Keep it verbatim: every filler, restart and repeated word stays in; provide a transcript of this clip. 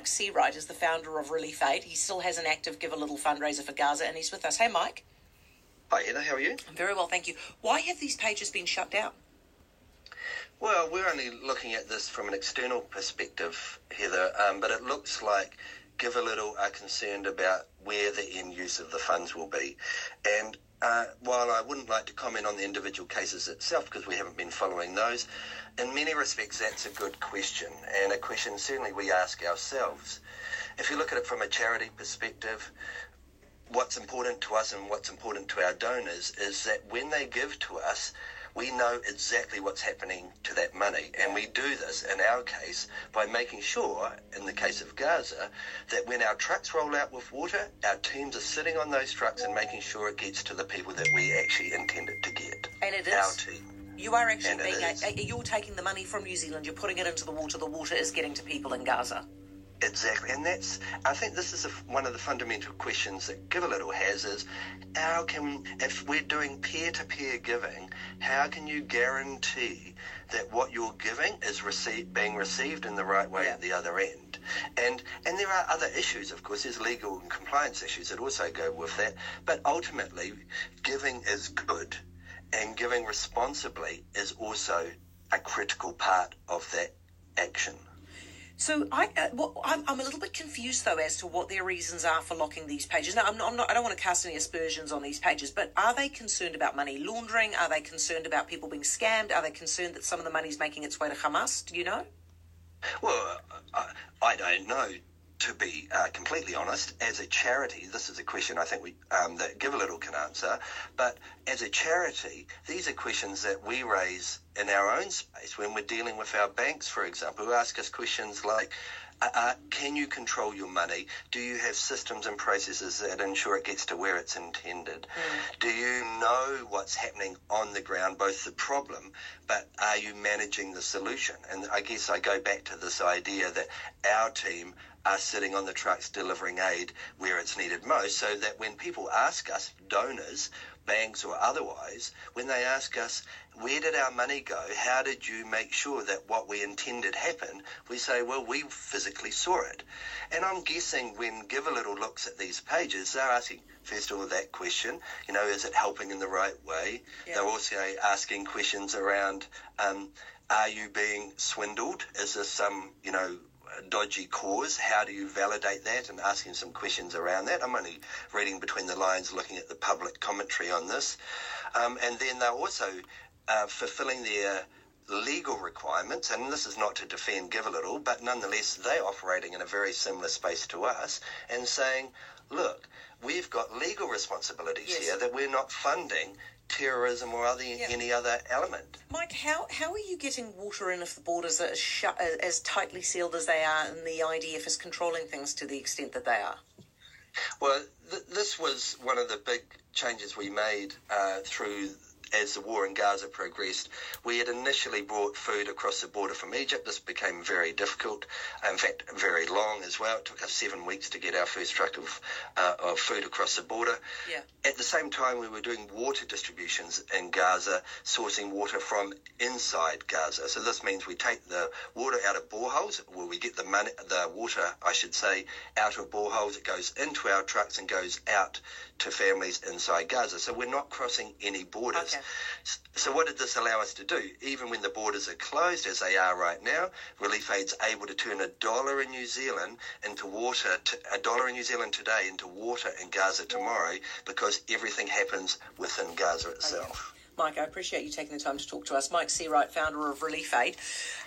Mike Seawright is the founder of Relief Aid. He still has an active Give a Little fundraiser for Gaza, and he's with us. Hey, Mike. Hi, Heather. How are you? I'm very well, thank you. Why have these pages been shut down? Well, we're only looking at this from an external perspective, Heather, um, but it looks like Give a Little are concerned about where the end use of the funds will be. And uh, while I wouldn't like to comment on the individual cases itself, because we haven't been following those, in many respects that's a good question, and a question certainly we ask ourselves. If you look at it from a charity perspective, what's important to us and what's important to our donors is that when they give to us, we know exactly what's happening to that money. And we do this, in our case, by making sure, in the case of Gaza, that when our trucks roll out with water, our teams are sitting on those trucks and making sure it gets to the people that we actually intend it to get. And it is. Our team. You are actually And being, it a, you're taking the money from New Zealand, you're putting it into the water, the water is getting to people in Gaza. Exactly, and that's, I think this is a, one of the fundamental questions that Give a Little has is, how can, if we're doing peer-to-peer giving, how can you guarantee that what you're giving is receive, being received in the right way Yeah. at the other end? And and there are other issues, of course, there's legal and compliance issues that also go with that, but ultimately, giving is good, and giving responsibly is also a critical part of that action. So I, uh, well, I'm, I'm a little bit confused though as to what their reasons are for locking these pages. Now, I'm not, I'm not, I don't want to cast any aspersions on these pages, but are they concerned about money laundering? Are they concerned about people being scammed? Are they concerned that some of the money is making its way to Hamas? Do you know? Well, I, I don't know. To be uh, completely honest, as a charity, this is a question I think we um, that Give a Little can answer, but as a charity, these are questions that we raise in our own space when we're dealing with our banks, for example, who ask us questions like, uh, uh, can you control your money? Do you have systems and processes that ensure it gets to where it's intended? Mm. Do you know what's happening on the ground, both the problem, but are you managing the solution? And I guess I go back to this idea that our team are sitting on the trucks delivering aid where it's needed most, so that when people ask us, donors, banks or otherwise, when they ask us, where did our money go? How did you make sure that what we intended happened? We say, well, we physically saw it. And I'm guessing when Give a Little looks at these pages, they're asking, first of all, that question, you know, is it helping in the right way? Yeah. They're also asking questions around, um, are you being swindled? Is this some, you know, dodgy cause? How do you validate that? And asking some questions around that. I'm only reading between the lines, looking at the public commentary on this. Um, and then they're also uh, fulfilling their legal requirements, and this is not to defend Give a Little, but nonetheless they're operating in a very similar space to us and saying, look, we've got legal responsibilities yes. here that we're not funding terrorism or other, yeah. any other element. Mike, how how are you getting water in if the borders are as, shut, as tightly sealed as they are, and the I D F is controlling things to the extent that they are? Well, th- this was one of the big changes we made uh, through as the war in Gaza progressed. We had initially brought food across the border from Egypt. This became very difficult, in fact, very long as well. It took us seven weeks to get our first truck of, uh, of food across the border. Yeah. At the same time, we were doing water distributions in Gaza, sourcing water from inside Gaza. So this means we take the water out of boreholes, where we get the money, the water, I should say, out of boreholes. It goes into our trucks and goes out to families inside Gaza. So we're not crossing any borders. Okay. So what did this allow us to do? Even when the borders are closed, as they are right now, Relief Aid's able to turn a dollar in New Zealand into water, to, a dollar in New Zealand today into water in Gaza tomorrow, because everything happens within Gaza itself. Okay. Mike, I appreciate you taking the time to talk to us. Mike Seawright, founder of Relief Aid.